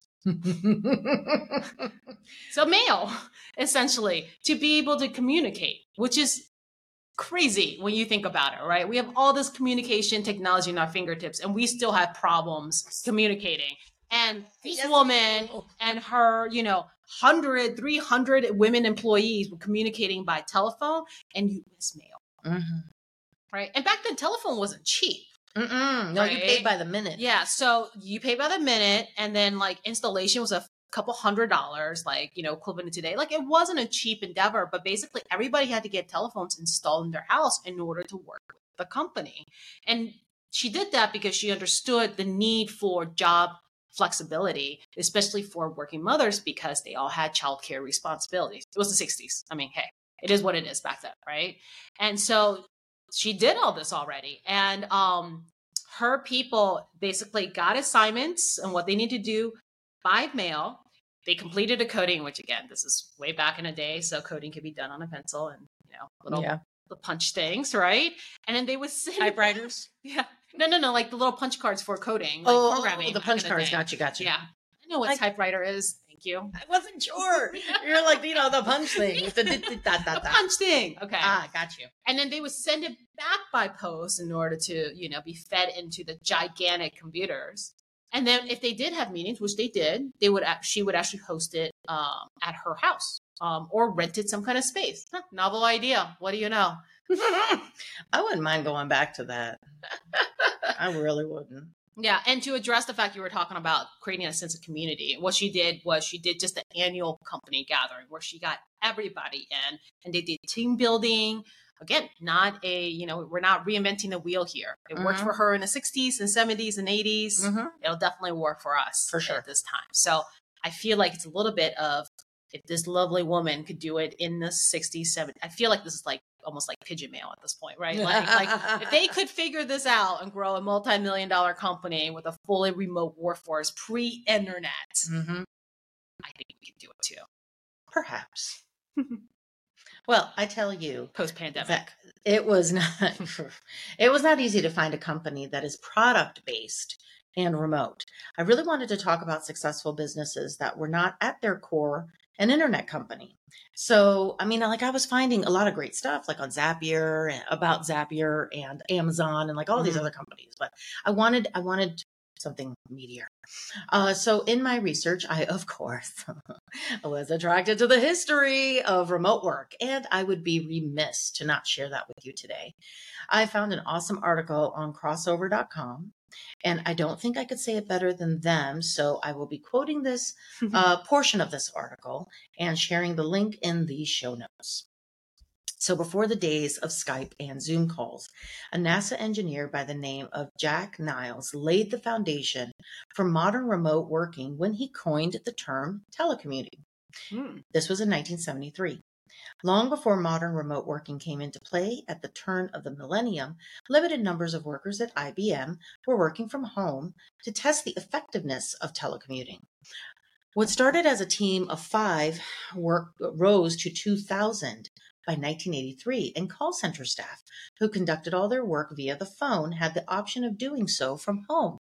So mail, essentially, to be able to communicate, which is crazy when you think about it, right? We have all this communication technology in our fingertips, and we still have problems communicating. And this yes. woman and her, you know, one hundred, three hundred women employees were communicating by telephone and U S mail. Mm-hmm. Right? And back then, telephone wasn't cheap. Mm-mm. No, right? You paid by the minute. Yeah. So you pay by the minute, and then like installation was a couple hundred dollars, like, you know, equivalent to today. Like it wasn't a cheap endeavor, but basically everybody had to get telephones installed in their house in order to work with the company. And she did that because she understood the need for job flexibility, especially for working mothers, because they all had childcare responsibilities. It was the sixties. I mean, hey, it is what it is back then, right? And so she did all this already. And um, her people basically got assignments and what they need to do by mail. They completed a coding, which again, this is way back in the day. So coding could be done on a pencil and, you know, little yeah. the punch things, right? And then they would send typewriters. Yeah. No, no, no. Like the little punch cards for coding, like oh, programming. Oh, the punch cards. Gotcha, gotcha. Yeah. I know what like, typewriter is. Thank you. I wasn't sure. You're like, you know, the punch thing. With the, the, the, the, the, the punch thing. Okay. Ah, got you. And then they would send it back by post in order to, you know, be fed into the gigantic computers. And then if they did have meetings, which they did, they would she would actually host it um, at her house um, or rented some kind of space. Huh, novel idea. What do you know? I wouldn't mind going back to that. I really wouldn't. Yeah. And to address the fact you were talking about creating a sense of community, what she did was she did just an annual company gathering where she got everybody in and they did team building. Again, not a, you know, we're not reinventing the wheel here. It mm-hmm. worked for her in the sixties and seventies and eighties. Mm-hmm. It'll definitely work for us for sure at this time. So I feel like it's a little bit of, if this lovely woman could do it in the sixties, seventies, I feel like this is like almost like pigeon mail at this point, right? Like, like if they could figure this out and grow a multi-million dollar company with a fully remote workforce pre-internet, mm-hmm. I think we can do it too. Perhaps. Well, I tell you, post-pandemic, it was not it was not easy to find a company that is product-based and remote. I really wanted to talk about successful businesses that were not at their core an internet company. So, I mean, like I was finding a lot of great stuff like on Zapier and about Zapier and Amazon and like all mm-hmm. these other companies, but I wanted I wanted something meatier. Uh, so in my research, I, of course, was attracted to the history of remote work, and I would be remiss to not share that with you today. I found an awesome article on crossover dot com And I don't think I could say it better than them, so I will be quoting this uh, portion of this article and sharing the link in the show notes. So before the days of Skype and Zoom calls, a NASA engineer by the name of Jack Niles laid the foundation for modern remote working when he coined the term telecommuting. Hmm. This was in nineteen seventy-three. Long before modern remote working came into play at the turn of the millennium, limited numbers of workers at I B M were working from home to test the effectiveness of telecommuting. What started as a team of five work, rose to two thousand by nineteen eighty-three, and call center staff who conducted all their work via the phone had the option of doing so from home.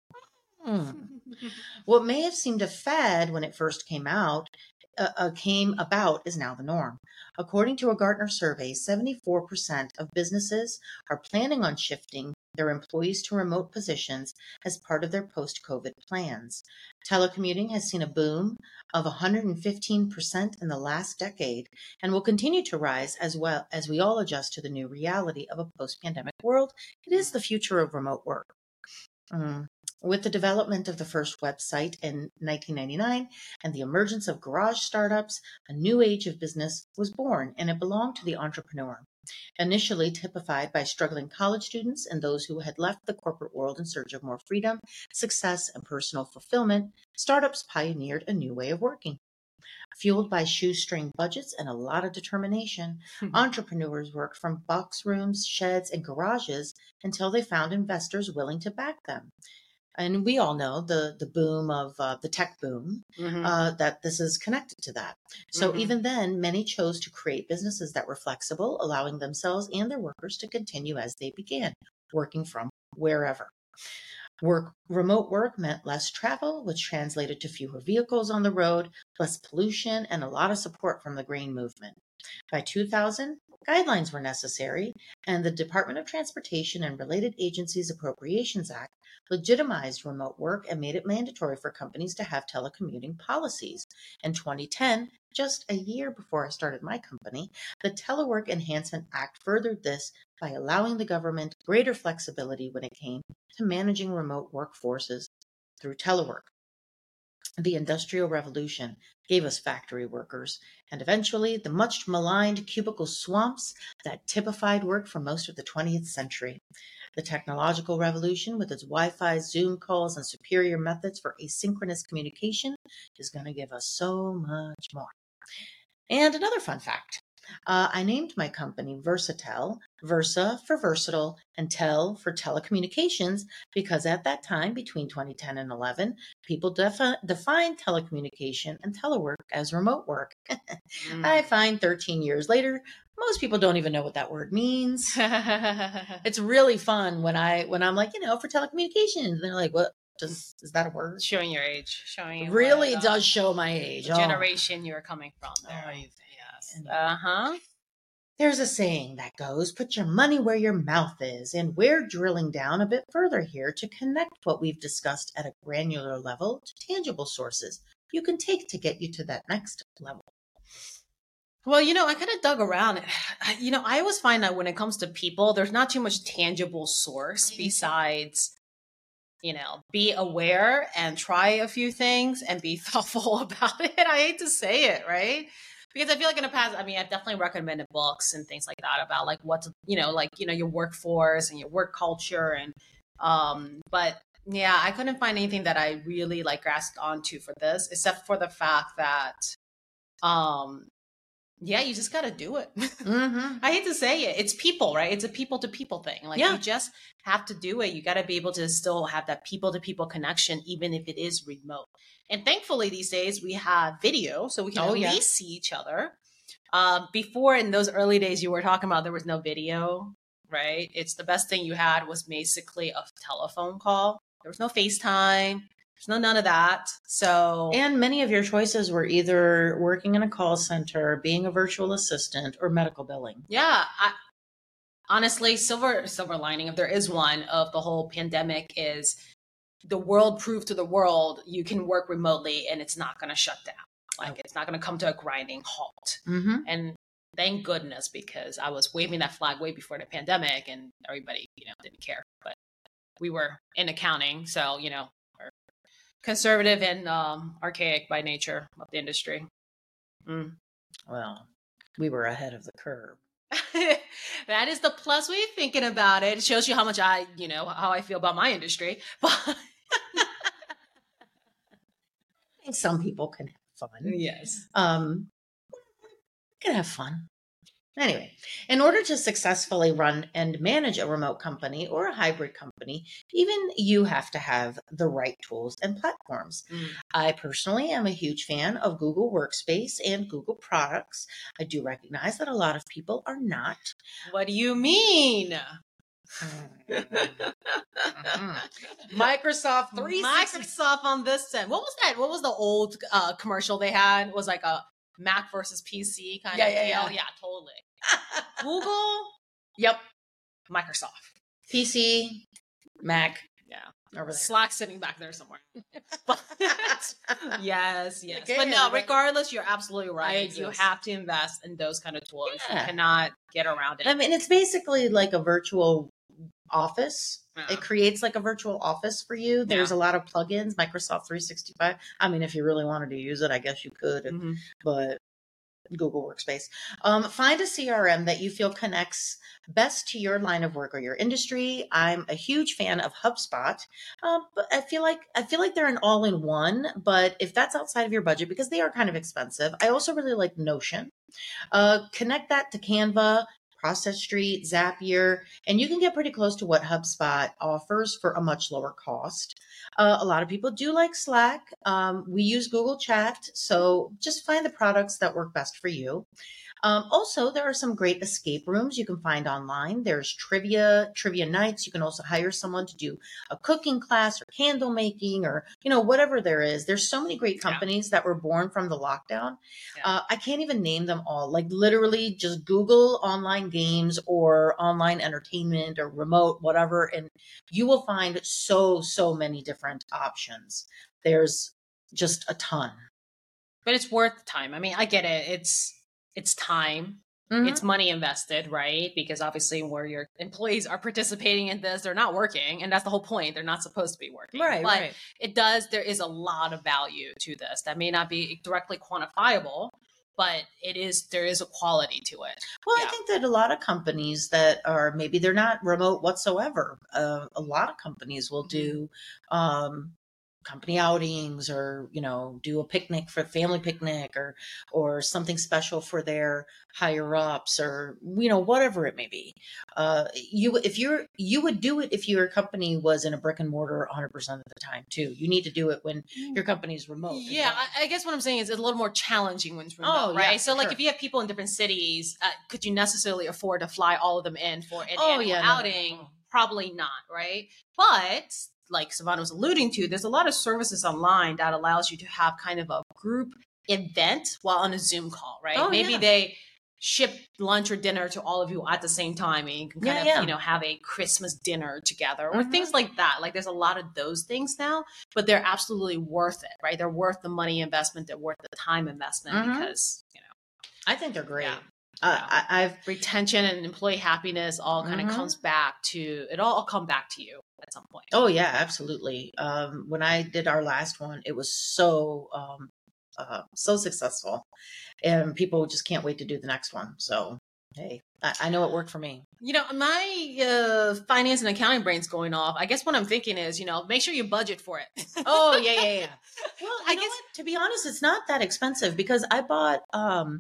Hmm. What may have seemed a fad when it first came out uh, uh, came about is now the norm. According to a Gartner survey, seventy-four percent of businesses are planning on shifting their employees to remote positions as part of their post-COVID plans. Telecommuting has seen a boom of one hundred fifteen percent in the last decade and will continue to rise as well as we all adjust to the new reality of a post-pandemic world. It is the future of remote work. Mm. With the development of the first website in nineteen ninety-nine and the emergence of garage startups, a new age of business was born, and it belonged to the entrepreneur. Initially typified by struggling college students and those who had left the corporate world in search of more freedom, success, and personal fulfillment, startups pioneered a new way of working. Fueled by shoestring budgets and a lot of determination, entrepreneurs worked from box rooms, sheds, and garages until they found investors willing to back them. And we all know the, the boom of uh, the tech boom, Mm-hmm. uh, that this is connected to that. So Mhm. even then, many chose to create businesses that were flexible, allowing themselves and their workers to continue as they began, working from wherever. Work, remote work meant less travel, which translated to fewer vehicles on the road, less pollution, and a lot of support from the green movement. By two thousand, guidelines were necessary, and the Department of Transportation and Related Agencies Appropriations Act legitimized remote work and made it mandatory for companies to have telecommuting policies. In twenty ten, just a year before I started my company, the Telework Enhancement Act furthered this by allowing the government greater flexibility when it came to managing remote workforces through telework. The Industrial Revolution gave us factory workers, and eventually the much maligned cubicle swamps that typified work for most of the twentieth century. The technological revolution, with its Wi-Fi, Zoom calls, and superior methods for asynchronous communication, is going to give us so much more. And another fun fact. Uh, I named my company Versatel, Versa for versatile, and Tel for telecommunications, because at that time, between twenty ten and eleven, people defi- defined telecommunication and telework as remote work. Mm. I find thirteen years later, most people don't even know what that word means. It's really fun when I when I'm like, you know, for telecommunications, they're like, what does is that a word? Showing your age, showing you Really what, does um, show my age. the Oh. generation you're coming from there. Oh, yes. anyway. Uh huh. There's a saying that goes, put your money where your mouth is, and we're drilling down a bit further here to connect what we've discussed at a granular level to tangible sources you can take to get you to that next level. Well, you know, I kind of dug around. You know, I always find that when it comes to people, there's not too much tangible source besides, you know, be aware and try a few things and be thoughtful about it. I hate to say it, right? Because I feel like in the past, I mean, I've definitely recommended books and things like that about like what's, you know, like, you know, your workforce and your work culture. And, um, but yeah, I couldn't find anything that I really like grasped onto for this, except for the fact that, um, yeah, you just got to do it. Mm-hmm. I hate to say it. It's people, right? It's a people to people thing. Like Yeah. you just have to do it. You got to be able to still have that people to people connection, even if it is remote. And thankfully these days we have video, so we can Oh, at yeah. least see each other. Um, before in those early days you were talking about, there was no video, right? It's the best thing you had was basically a telephone call. There was no FaceTime. There's no none of that. So And many of your choices were either working in a call center, being a virtual assistant, or medical billing. yeah, I, honestly, silver silver lining, if there is one, of the whole pandemic is the world proved to the world you can work remotely and it's not going to shut down. Like Okay. it's not going to come to a grinding halt. Mm-hmm. And thank goodness, because I was waving that flag way before the pandemic and everybody, you know, didn't care. But we were in accounting. So, you know, we're conservative and um, archaic by nature of the industry. Mm. Well, we were ahead of the curve. That is the plus way of thinking about it. It shows you how much I, you know, how I feel about my industry. But I think some people can have fun. yes. Um, can have fun. Anyway, in order to successfully run and manage a remote company or a hybrid company, even you have to have the right tools and platforms. Mm. I personally am a huge fan of Google Workspace and Google products. I do recognize that a lot of people are not. What do you mean? Mm-hmm. Microsoft three sixty. Microsoft on this end. What was that? What was the old uh, commercial they had? It was like a Mac versus P C kind Yeah, of yeah, deal. yeah. Yeah, totally. Google, Yep. Microsoft. P C, Mac. Yeah. Over there. Slack sitting back there somewhere. But, yes, yes. Okay, but no, everybody. regardless, you're absolutely right. exist. You have to invest in those kind of tools. Yeah. You cannot get around it. I mean, it's basically like a virtual office. Yeah. It creates like a virtual office for you. There's Yeah. a lot of plugins, Microsoft three sixty-five. I mean, if you really wanted to use it, I guess you could, Mhm. but Google Workspace. Um, find a C R M that you feel connects best to your line of work or your industry. I'm a huge fan of HubSpot, um, but I feel like I feel like they're an all-in-one. But if that's outside of your budget, because they are kind of expensive, I also really like Notion. Uh, connect that to Canva, Process Street, Zapier, and you can get pretty close to what HubSpot offers for a much lower cost. Uh, a lot of people do like Slack. Um, we use Google Chat, so just find the products that work best for you. Um, also, there are some great escape rooms you can find online. There's trivia, trivia nights. You can also hire someone to do a cooking class or candle making or, you know, whatever there is. There's so many great companies yeah. that were born from the lockdown. Yeah. Uh, I can't even name them all. Like literally just Google online games or online entertainment or remote, whatever. And you will find so, so many different options. There's just a ton. But it's worth the time. I mean, I get it. It's, It's time. Mm-hmm. It's money invested, right? Because obviously where your employees are participating in this, they're not working. And that's the whole point. They're not supposed to be working. Right, but right. It does, there is a lot of value to this that may not be directly quantifiable, but it is, there is a quality to it. Well, yeah. I think that a lot of companies that are, maybe they're not remote whatsoever. Uh, a lot of companies will do, um, company outings or, you know, do a picnic for family picnic or, or something special for their higher ups or, you know, whatever it may be. Uh, you, if you're, you would do it if your company was in a brick and mortar one hundred percent of the time too. You need to do it when your company's remote. Yeah. I, I guess what I'm saying is it's a little more challenging when it's remote, oh, right? Yeah, so like sure. if you have people in different cities, uh, could you necessarily afford to fly all of them in for an oh, annual yeah, outing? No, no. Probably not. Right. But like Savannah was alluding to, there's a lot of services online that allows you to have kind of a group event while on a Zoom call, right? Oh, Maybe yeah. they ship lunch or dinner to all of you at the same time and you can kind yeah, of, yeah. you know, have a Christmas dinner together or mm-hmm. things like that. Like there's a lot of those things now, but they're absolutely worth it, right? They're worth the money investment. They're worth the time investment mm-hmm. because, you know. I think they're great. Yeah. Uh, yeah. I, I've retention and employee happiness all kind mm-hmm. of comes back to, it all come back to you at some point. Oh yeah, absolutely. Um, when I did our last one, it was so, um, uh, so successful and people just can't wait to do the next one. So, hey, I, I know it worked for me. You know, my uh, finance and accounting brain's going off. I guess what I'm thinking is, you know, make sure you budget for it. Oh yeah, yeah, yeah. Well, I I guess guess to be honest, it's not that expensive because I bought, um,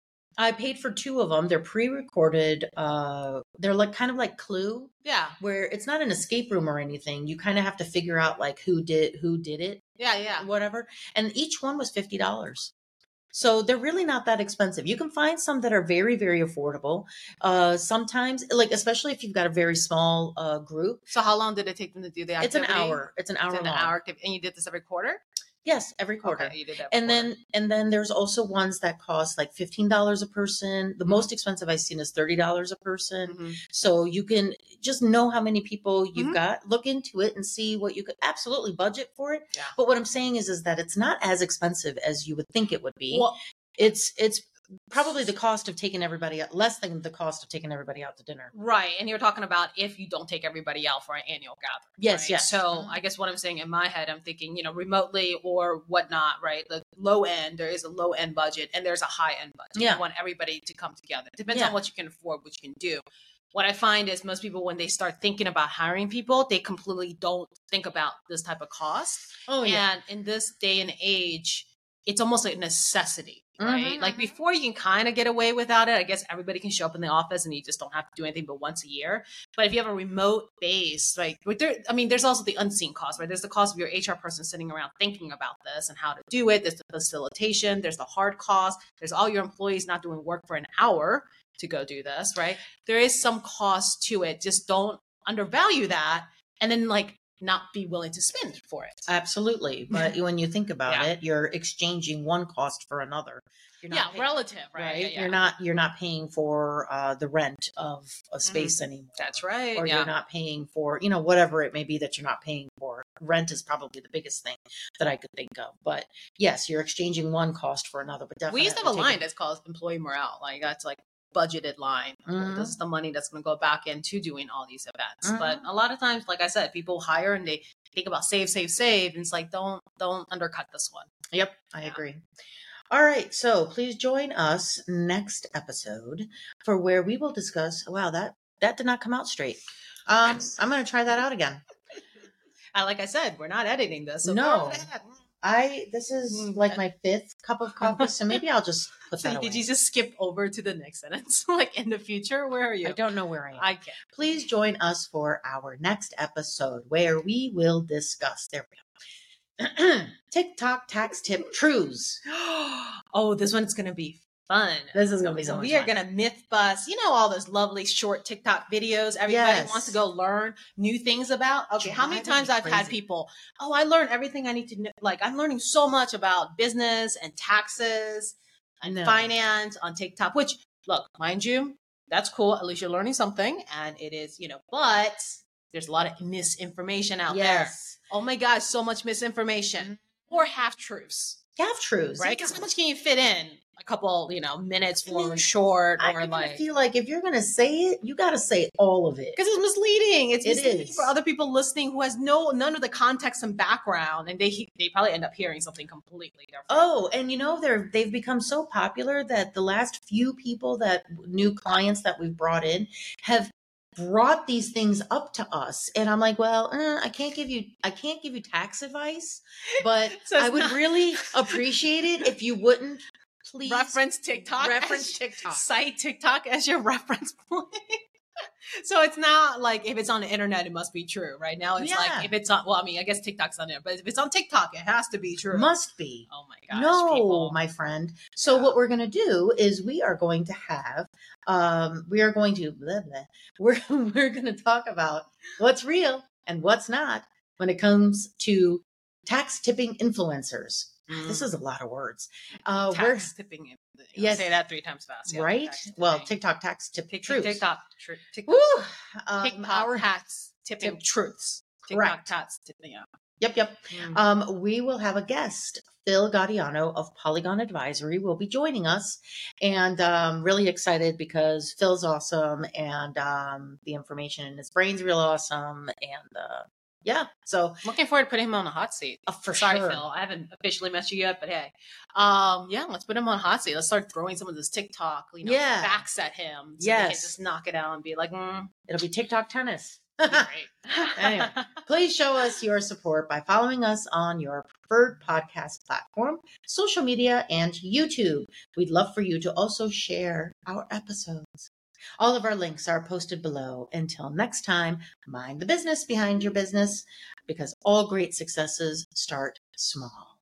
I paid for two of them. They're pre-recorded. Uh, they're like kind of like Clue. Yeah. Where it's not an escape room or anything. You kind of have to figure out like who did who did it. Yeah, yeah. Whatever. And each one was fifty dollars. So they're really not that expensive. You can find some that are very, very affordable. Uh, sometimes, like especially if you've got a very small uh, group. So how long did it take them to do the activity? It's an hour. It's an hour it's an long. hour. And you did this every quarter? Yes, every quarter. Okay, you did that and quarter. then and then there's also ones that cost like fifteen dollars a person. The mm-hmm. most expensive I've seen is thirty dollars a person. Mm-hmm. So you can just know how many people you've mm-hmm. got, look into it and see what you could absolutely budget for it. Yeah. But what I'm saying is is that it's not as expensive as you would think it would be. Well, it's it's probably the cost of taking everybody out, less than the cost of taking everybody out to dinner. Right. And you're talking about if you don't take everybody out for an annual gathering. Yes, right? yes. So Mhm. I guess what I'm saying in my head, I'm thinking, you know, remotely or whatnot, right? The low end, there is a low end budget and there's a high end budget. Yeah. You want everybody to come together. It depends Yeah. on what you can afford, what you can do. What I find is most people, when they start thinking about hiring people, they completely don't think about this type of cost. Oh, yeah. And in this day and age, it's almost like a necessity, right? Mhm, Like mhm. before you can kind of get away without it. I guess everybody can show up in the office and you just don't have to do anything but once a year. But if you have a remote base, like there, I mean, there's also the unseen cost, right? There's the cost of your H R person sitting around thinking about this and how to do it. There's the facilitation. There's the hard cost. There's all your employees not doing work for an hour to go do this, right? There is some cost to it. Just don't undervalue that. And then like, not be willing to spend for it. Absolutely. But when you think about Yeah. it, you're exchanging one cost for another. You're Yeah, paying, relative, right? right? Yeah, yeah. You're not you're not paying for uh, the rent of a space anymore. That's right. Or yeah. you're not paying for, you know, whatever it may be that you're not paying for. Rent is probably the biggest thing that I could think of. But yes, you're exchanging one cost for another. But definitely We used to have a taking- line that's called employee morale. Like that's like budgeted line. Mhm. This is the money that's going to go back into doing all these events. Mhm. But a lot of times, like I said, people hire and they think about save, save, save. And it's like, don't, don't undercut this one. Yep, I Yeah. agree. All right, so please join us next episode for where we will discuss. Wow, that that did not come out straight. Um, I'm going to try that out again. And like I said, we're not editing this. So No. go ahead. I this is Mm, like that- my fifth cup of coffee, so maybe I'll just put So that away. did you just skip over to the next sentence? Like in the future, where are you? I don't know where I am. I can't. Please join us for our next episode where we will discuss. There we go. TikTok tax tip truths. Oh, this one's going to be fun. This is going to be so So much we are fun. going to myth bust. You know all those lovely short TikTok videos everybody Yes. wants to go learn new things about? Okay, how many Driving times me I've had crazy. people, oh, I learned everything I need to know. Like I'm learning so much about business and taxes and No. finance on TikTok, which look, mind you, that's cool. At least you're learning something and it is, you know, but there's a lot of misinformation out there. Yes. Oh my gosh, so much misinformation or half truths. Half truths. Right? Because how much can you fit in? A couple, you know, minutes I for mean, short I or kinda like. feel like if you're going to say it, you got to say all of it. Because it's misleading. It's It misleading is. for other people listening who has no none of the context and background, and they they probably end up hearing something completely different. Oh, and you know they're they've become so popular that the last few people that new clients that we've brought in have brought these things up to us, and I'm like, well, uh, I can't give you I can't give you tax advice, but So it's I would not- really appreciate it if you wouldn't please reference TikTok. reference as- TikTok. Cite TikTok as your reference point. So it's not like if it's on the internet, it must be true. Right now, it's Yeah. like if it's on. Well, I mean, I guess TikTok's on there, but if it's on TikTok, it has to be true. Must be. Oh my gosh, No, people. my friend. So Yeah. what we're going to do is we are going to have, um, we are going to, blah, blah, we're, we're going to talk about what's real and what's not when it comes to tax tipping influencers. This is a lot of words. Uh, tax tipping. You know, Yes. say that three times fast. we're, Yeah, right? tax Well, tipping. TikTok tax tip Tick- truths. TikTok, tr- Tik- Woo! Um, TikTok our- tax tipping tip- truths. TikTok Correct. tax tipping. Yeah. Yep, yep. Mm. Um, we will have a guest, Phil Gaudiano of Polygon Advisory, will be joining us, and um, really excited because Phil's awesome, and um, the information in his brain's real awesome, and uh, yeah, so Looking forward to putting him on the hot seat. uh, for Sorry, sure. Phil. I haven't officially met you yet, but hey, um, yeah, let's put him on hot seat. Let's start throwing some of this TikTok, you know, Yeah. facts at him. So Yes. they can just knock it out and be like, mm, It'll be TikTok tennis. great. Anyway. Please show us your support by following us on your preferred podcast platform, social media, and YouTube. We'd love for you to also share our episodes. All of our links are posted below. Until next time, mind the business behind your business, because all great successes start small.